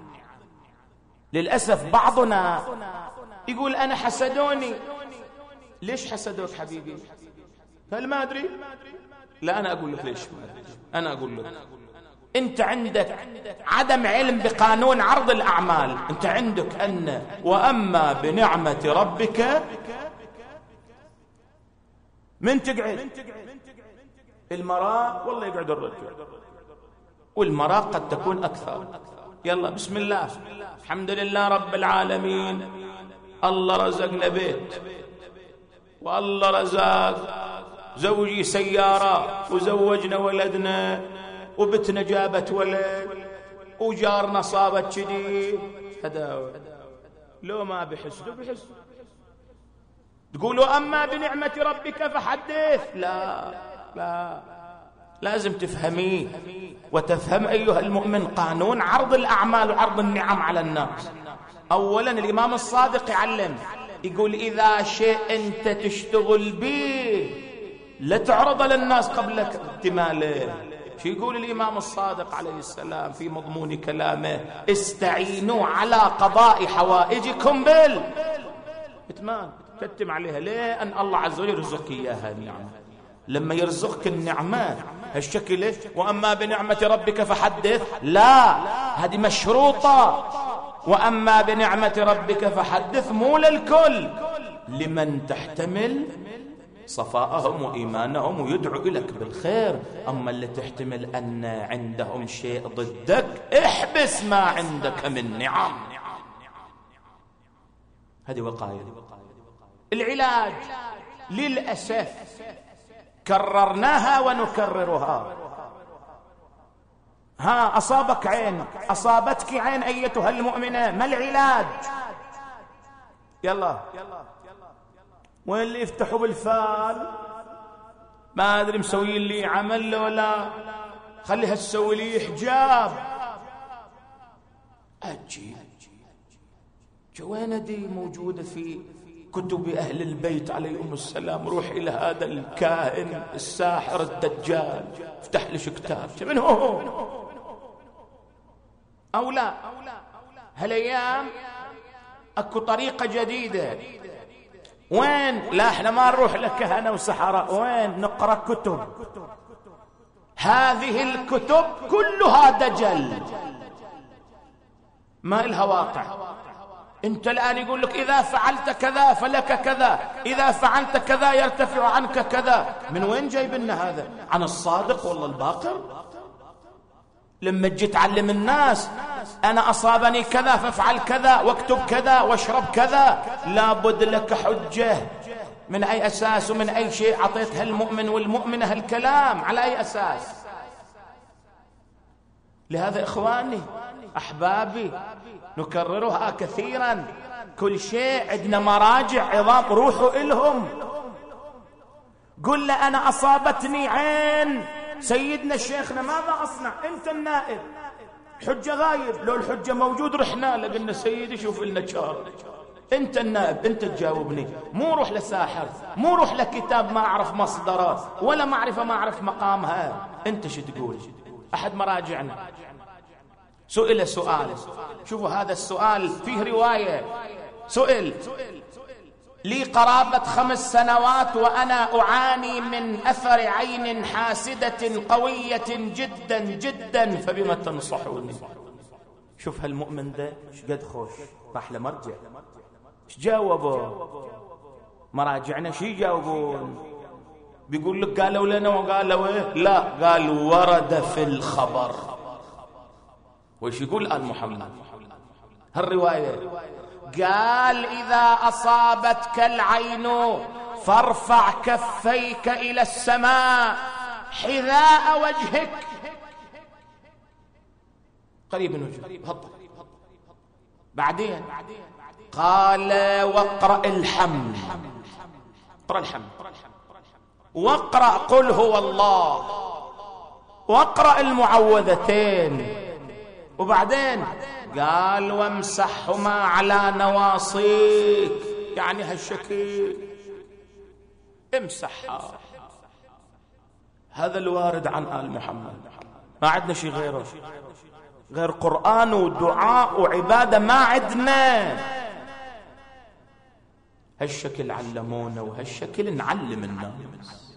للأسف بعضنا يقول: أنا حسدوني. ليش حسدوك حبيبي؟ قال: ما أدري. لا، أنا أقول لك ليش ما أدري. أنا أقول لك، أنت عندك عدم علم بقانون عرض الأعمال. أنت عندك أن وأما بنعمة ربك من تقعد المرأة، والله يقعد الرجل، والمرأة قد تكون أكثر. يلا بسم الله، الحمد لله رب العالمين، الله رزقنا بيت، والله رزق زوجي سيارة، وزوجنا ولدنا، وبتنا جابت ولد، وجارنا صابت شديد. هذا لو ما بحسده بحس. تقولوا أما بنعمة ربك فحدث. لا لا، لازم تفهميه وتفهم أيها المؤمن قانون عرض الأعمال وعرض النعم على الناس. أولا الإمام الصادق يعلم، يقول: إذا شيء أنت تشتغل به لا تعرض للناس قبل اكتماله. شو يقول الإمام الصادق عليه السلام في مضمون كلامه؟ استعينوا على قضاء حوائجكم بال إتمام. كتم عليها. ليه؟ أن الله عز وجل يرزق إياها النعمة. لما يرزقك النعمة هالشكل وأما بنعمة ربك فحدث، لا، هذه مشروطة. وأما بنعمة ربك فحدث مو للكل، لمن تحتمل صفاءهم وإيمانهم ويدعو إليك بالخير. أما اللي تحتمل أن عندهم شيء ضدك احبس ما عندك من نعم. هذه وقاية. العلاج للأسف كررناها ونكررها. ها، أصابك عين، أصابتك عين أيتها المؤمنة، ما العلاج؟ يلا وين اللي يفتحوا بالفال؟ ما أدري مسوي لي عمل ولا خليها تسوي لي حجاب. أجي جوانا دي موجودة في كتب أهل البيت عليهم السلام. روح إلى هذا الكائن الساحر الدجال، افتح لي كتاب. من هو أو لا؟ هالأيام أكو طريقة جديدة. وين؟ لا، احنا ما نروح لكهنة وسحرة. وين؟ نقرأ كتب. هذه الكتب كلها دجل، ما إلها واقع. انت الآن يقول لك إذا فعلت كذا فلك كذا، إذا فعلت كذا يرتفع عنك كذا. من وين جايب لنا هذا؟ عن الصادق والله الباقر؟ لما تجي تعلم الناس أنا أصابني كذا فافعل كذا واكتب كذا واشرب كذا، لابد لك حجة. من أي أساس ومن أي شيء عطيتها المؤمن والمؤمنة هالكلام؟ على أي أساس؟ لهذا إخواني أحبابي نكررها كثيرا، كل شيء عندنا مراجع عظام، روحوا إلهم. قل له أنا أصابتني عين سيدنا الشيخنا، ماذا أصنع؟ أنت النائب، الحجة غايب. لو الحجة موجود رحنا لقلنا سيدي شوف لنا شهر. أنت النائب، أنت تجاوبني. مو روح لساحر، مو روح لكتاب ما أعرف مصدره ولا معرفة ما أعرف مقامها. أنت شو تقول؟ أحد مراجعنا سئل سؤال، شوفوا هذا السؤال فيه رواية. سئل: لي قرابة خمس سنوات وأنا أعاني من أثر عين حاسدة قوية جدا جدا، فبما تنصحوني؟ شوف هالمؤمن ده شقد خوش، راح لمرجع. ايش جاوبوا مراجعنا؟ شي جاوبون؟ بيقول لك قالوا لنا وقالوا ايه؟ لا، قال ورد في الخبر. وش يقول آل محمد هالرواية؟ قال إذا أصابتك العين فارفع كفيك إلى السماء حذاء وجهك، قريب من وجهك. بعدين قال واقرأ الحمد، اقرأ الحمد، واقرأ قل هو الله، واقرأ المعوذتين. وبعدين قال وامسحهما على نواصيك، يعني هالشكل امسحها. هذا الوارد عن آل محمد، ما عندنا شيء غيره، غير قرآن ودعاء وعبادة ما عندنا. هالشكل علمونا وهالشكل نعلم الناس.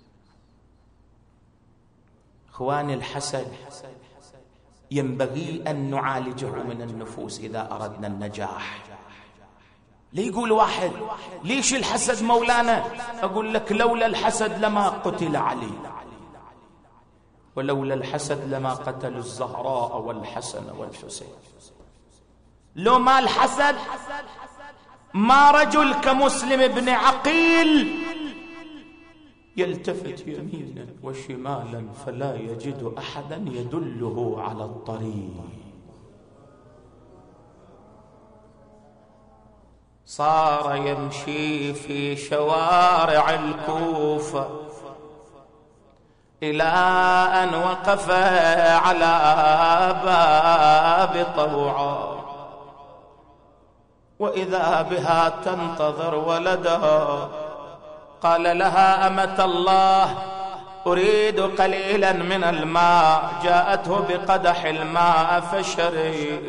اخواني الحسد ينبغي أن نعالجه من النفوس إذا أردنا النجاح. ليقول واحد ليش الحسد مولانا؟ أقول لك لولا الحسد لما قتل علي، ولولا الحسد لما قتلوا الزهراء والحسن والحسين. لو ما الحسد ما رجل كمسلم ابن عقيل يلتفت يمينا وشمالا فلا يجد أحدا يدله على الطريق. صار يمشي في شوارع الكوفة إلى أن وقف على باب طوعا، وإذا بها تنتظر ولدها قال لها أمة الله أريد قليلا من الماء. جاءته بقدح الماء فشرب.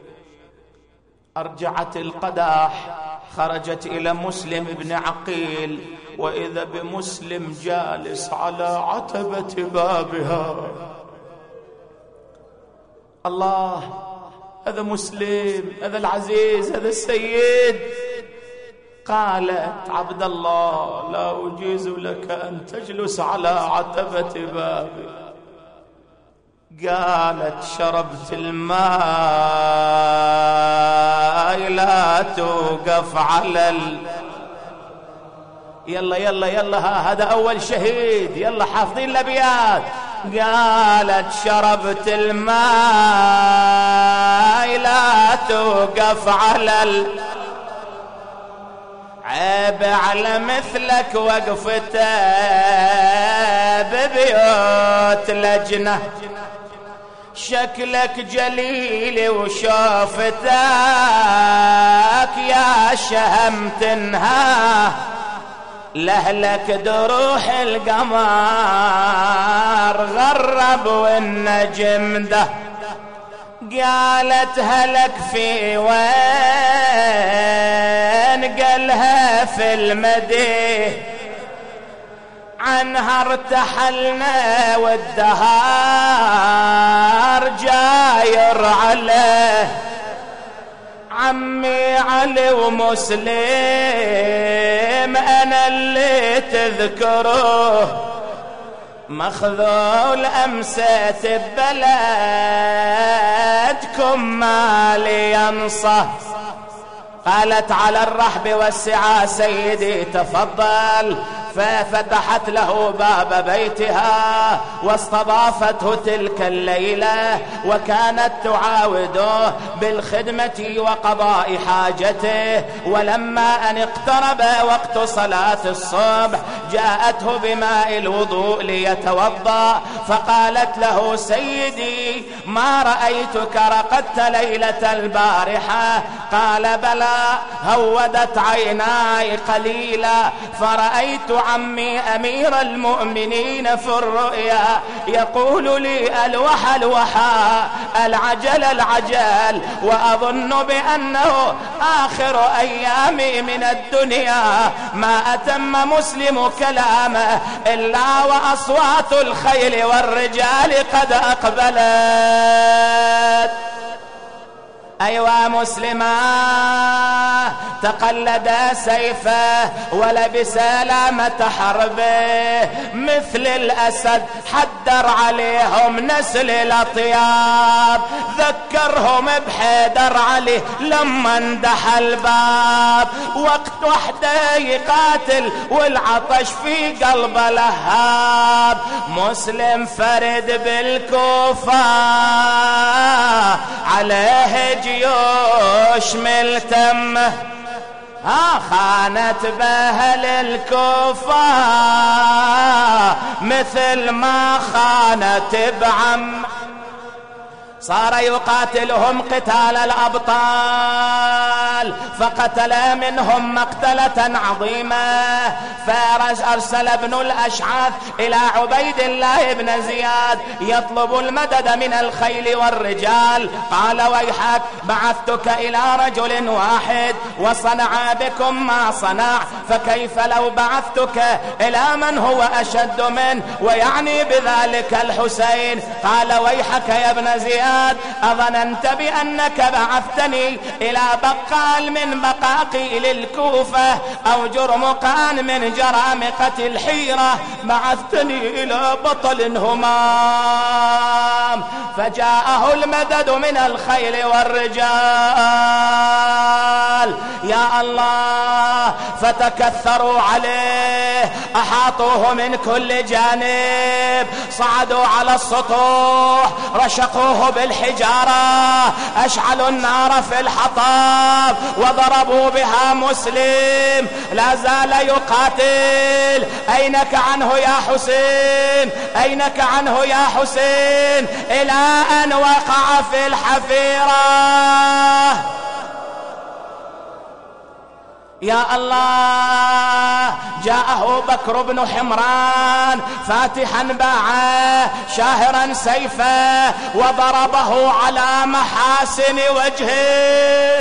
أرجعت القدح، خرجت إلى مسلم بن عقيل، وإذا بمسلم جالس على عتبة بابها. الله، هذا مسلم، هذا العزيز، هذا السيد. قالت عبد الله لا أجيز لك أن تجلس على عتبة بابي. قالت شربت الماء لا توقف على ال... يلا يلا يلا، هذا أول شهيد، يلا حافظين الأبيات. قالت شربت الماء لا توقف على ال... عيب على مثلك وقفته ببيوت لجنة، شكلك جليل وشوفتك يا شهم تنهاه، لهلك دروح القمر غرب والنجم ده. قالت هلك في وين؟ قالها في المديه، عنها ارتحلنا والدهار جاير عليه. عمي علي ومسلم أنا اللي تذكره، مخذول أمسيت ببلدكم مالي ينصه. قالت على الرحب والسعة سيدي تفضل، ففتحت له باب بيتها واستضافته تلك الليلة، وكانت تعاوده بالخدمة وقضاء حاجته. ولما أن اقترب وقت صلاة الصبح جاءته بماء الوضوء ليتوضأ، فقالت له سيدي ما رأيتك رقدت ليلة البارحة؟ قال بلى، هودت عيناي قليلا فرأيت عمي أمير المؤمنين في الرؤيا يقول لي الوحى الوحى العجل العجل، وأظن بأنه آخر أيامي من الدنيا. ما أتم مسلم كلامه إلا وأصوات الخيل والرجال قد أقبلت. أيوا مسلما تقلد سيفه ولبس لامة حربه، مثل الأسد حدر عليهم نسل الأطياب، ذكرهم بحيدر علي لما اندح الباب. وقت وحده يقاتل والعطش في قلبه لهاب، مسلم فرد بالكوفة عليه جيوش ملتمه، ها خانت بأهل الكوفة مثل ما خانت بعم. صار يقاتلهم قتال الأبطال فقتل منهم مقتلة عظيمة. فأرسل ابن الأشعث إلى عبيد الله بن زياد يطلب المدد من الخيل والرجال. قال ويحك بعثتك إلى رجل واحد وصنع بكم ما صنع، فكيف لو بعثتك إلى من هو أشد منه، ويعني بذلك الحسين. قال ويحك يا ابن زياد، أظننت بأنك بعثتني إلى بقال من بقاقيل الكوفة أو جرمقان من جرامقة الحيرة؟ بعثتني إلى بطل همام. فجاءه المدد من الخيل والرجال يا الله، فتكثروا عليه، أحاطوه من كل جانب، صعدوا على السطوح، رشقوه بالحجارة، أشعلوا النار في الحطب وضربوا بها مسلم. لا زال يقاتل. أينك عنه يا حسين؟ أينك عنه يا حسين؟ إلى أن وقع في الحفيرة. يا الله، جاءه بكر بن حمران فاتحا باعه شاهرا سيفه وضربه على محاسن وجهه،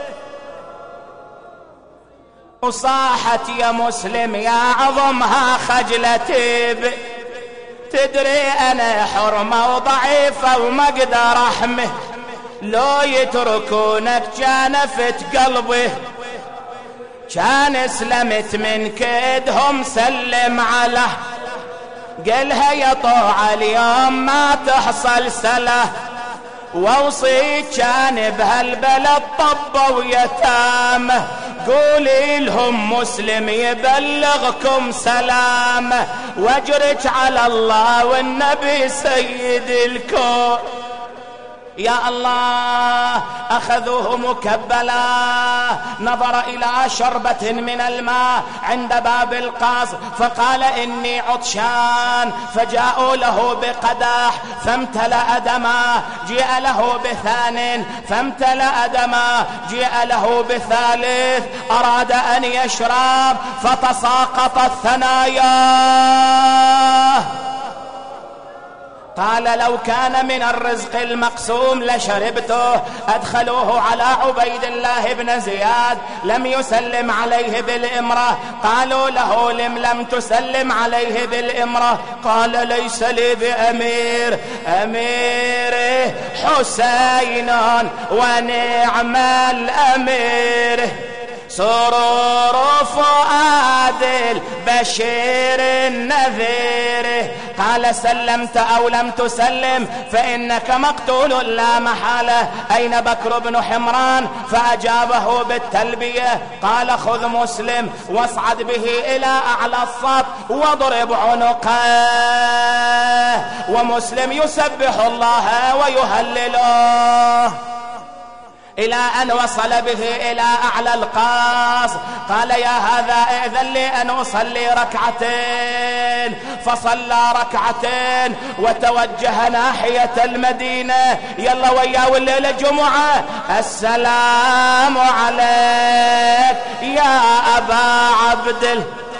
وصاحت يا مسلم يا عظمها خجلتي، تدري أنا حرمة وضعيفة وما أقدر أحمه، لو يتركونك جانفت قلبي، كان اسلمت من كيدهم سلم على، قالها يا طوع اليوم ما تحصل سله، واوصيك كان بهالبلد طبوا يتامه، قولي لهم مسلم يبلغكم سلامه، واجرك على الله والنبي سيد الكون. يا الله أخذوه مكبلا، نظر إلى شربة من الماء عند باب القصر فقال إني عطشان، فجاءوا له بقدح فامتلأ دما، جيء له بثان فامتلأ دما، جيء له بثالث أراد أن يشرب فتساقطت ثناياه، قال لو كان من الرزق المقسوم لشربته. أدخلوه على عبيد الله بن زياد لم يسلم عليه بالإمرة، قالوا له لم لم تسلم عليه بالإمرة؟ قال ليس لي بأمير، أميره حسين ونعم الأمير، سرور فؤاد البشير النذير. قال سلمت أو لم تسلم فإنك مقتول لا محالة، أين بكر بن حمران؟ فأجابه بالتلبية، قال خذ مسلم واصعد به إلى أعلى الصف واضرب عنقه. ومسلم يسبح الله ويهلله إلى أن وصل به إلى أعلى القصر. قال يا هذا ائذن لي أن أصلي ركعتين، فصلى ركعتين وتوجه ناحية المدينة. يلا وياه والليلة جمعة. السلام عليك يا أبا عبد الله،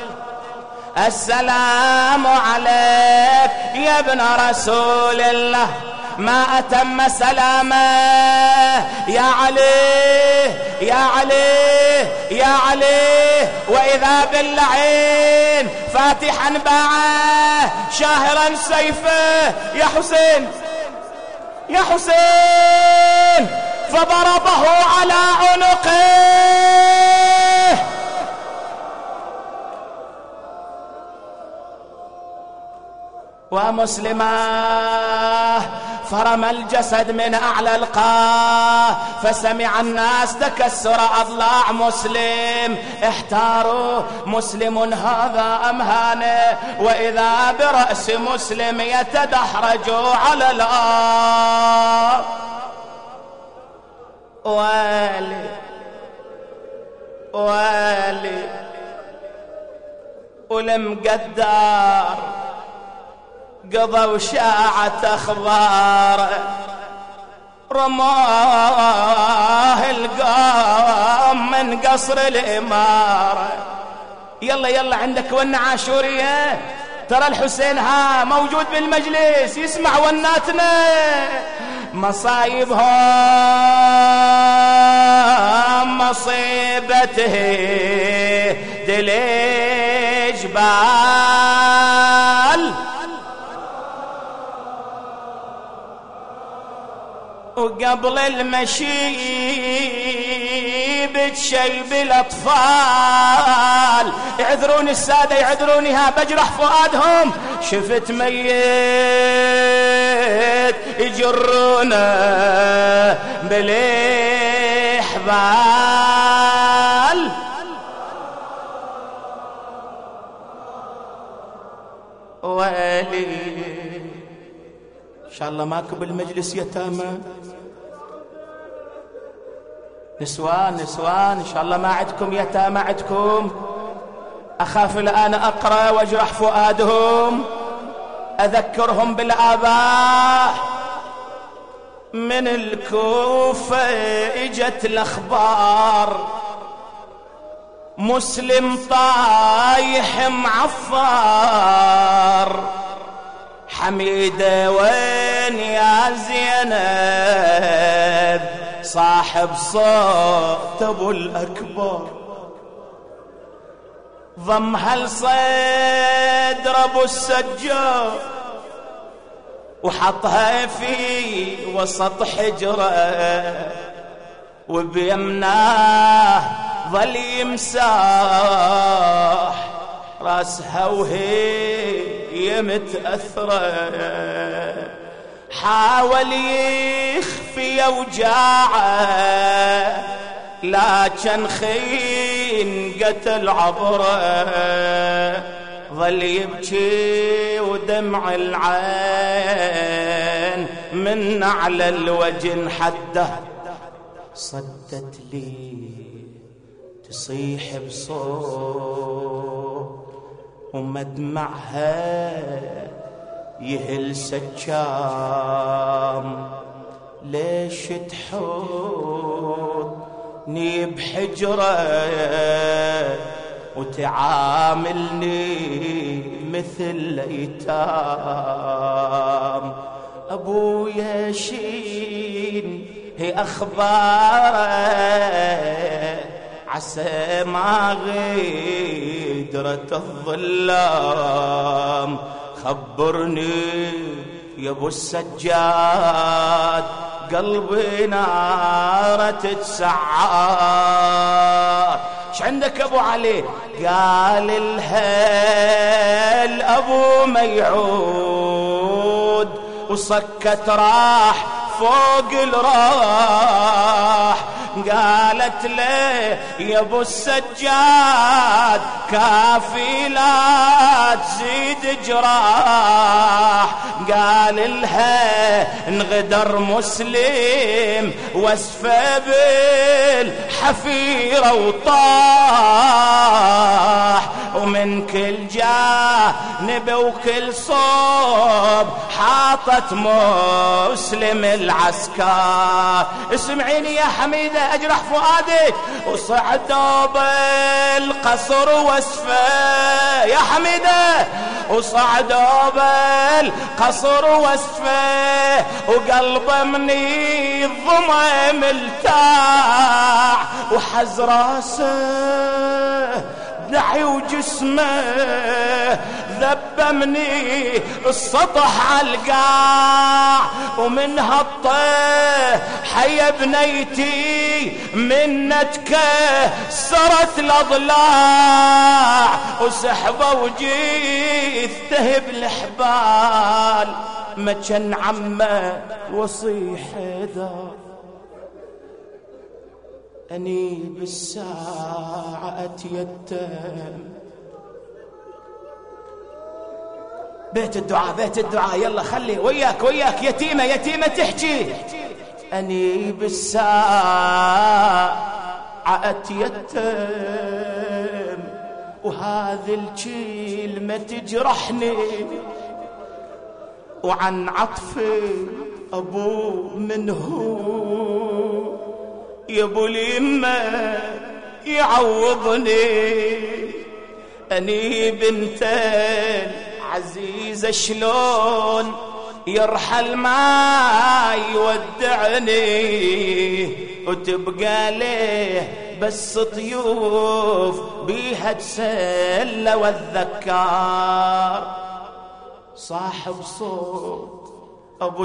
السلام عليك يا ابن رسول الله، ما أتم سلامه يا علي يا علي يا علي. وإذا باللعين فاتحا باعه شاهرا سيفه، يا حسين يا حسين، فضربه على عنقه. ومسلماه فرمى الجسد من أعلى القاع، فسمع الناس تكسر أضلاع مسلم، احتاروا مسلم هذا أم هانه، وإذا برأس مسلم يتدحرج على الأرض. والي والي والمقدار قضوا شاعة أخبار، رماه القوم من قصر الإمارة. يلا يلا عندك ونة عاشورية، ترى الحسين ها موجود بالمجلس يسمع وناتنا. مصايبهم مصيبته دلي جبال، وقبل المشي بتشيب الأطفال. يعذروني السادة يعذروني، ها بجرح فؤادهم. شفت ميت يجرونا بالإحبال، ويلي إن شاء الله ماكو بالمجلس يتامى، نسوان نسوان إن شاء الله ما عندكم يتامى عندكم. أخاف الآن أقرأ واجرح فؤادهم، أذكرهم بالآباء. من الكوفة إجت الأخبار، مسلم طايح معفر، حميدة وين يا زينب صاحب صوت ابو الاكبر، ضمها لصدر ابو السجار وحطها في وسط حجره، وبيمناه ظل يمساح راسها وهي متأثرة، حاول يخفي اوجاعه لكن خين قتل عبره، ظل يبكي ودمع العين من على الوجه حده، صدت لي تصيح بصوت ومدمعها يهل سجام، ليش تحطني بحجرة وتعاملني مثل ايتام، ابويا شين هي اخباره عسى ما غدرت الظلام، خبرني يا ابو السجاد قلبي نار تتسعر، ايش عندك ابو علي؟ قال الهل ابو ميعود وصكت راح فوق الراح، قالت له يا ابو السجاد كافي لا تزيد جراح، قال لها انغدر مسلم واسفه بالحفيره وطاح، ومن كل جانب وكل صوب حاطت مسلم العسكر. اسمعيني يا حميدة اجرح فؤادك، وصعدوا بالقصر واسفه يا حميدة، وصعدوا بالقصر واسفه وقلبه مني الظما ملتاع، وحز راسه دعي وجسمه ذب مني السطح عالقاع، ومن هالطه حيا بنيتي منتك سرت الاضلاع، وسحبه وجيثته بالحبال ما كان عمه وصي حيدر، أني بالساعة أتيتم. بيت الدعاء بيت الدعاء، يلا خلي وياك وياك يتيمة يتيمة تحكي. أني بالساعة أتيتم وهذه الكلمة تجرحني، وعن عطفي أبو من هو يا ابو اليمه يعوضني، اني بنت العزيزه شلون يرحل ما يودعني، وتبقى ليه بس طيوف بيها تسلى والذكار، صاحب صوت ابو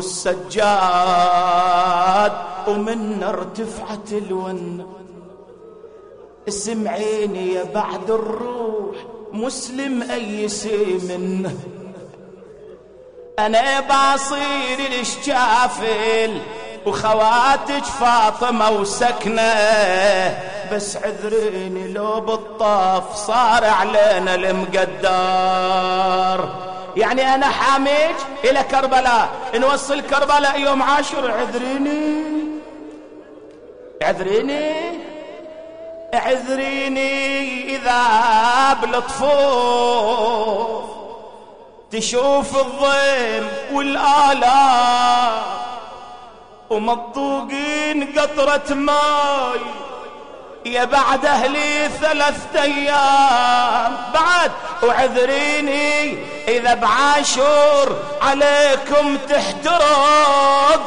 السجاد ومن ارتفعت الون. اسمعيني يا بعد الروح مسلم ايسي منه، انا باصير الاشجافل وخواتج فاطمه وسكنه، بس عذريني لو بالطاف صار علينا المقدار، يعني أنا حامج إلى كربلاء، نوصل كربلاء يوم عاشر، عذريني عذريني عذريني إذا بلطفوف تشوف الضيم والآلاء ومطوقين قطرة ماي يا بعد أهلي ثلاثة أيام بعد، وعذريني إذا بعاشور عليكم تحترق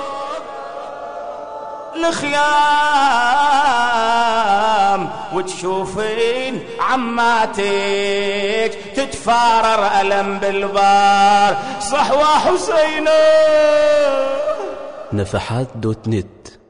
الخيام، وتشوفين عماتك تتفارر ألم بالبار. صحوة حسينة.
نفحات دوت نت.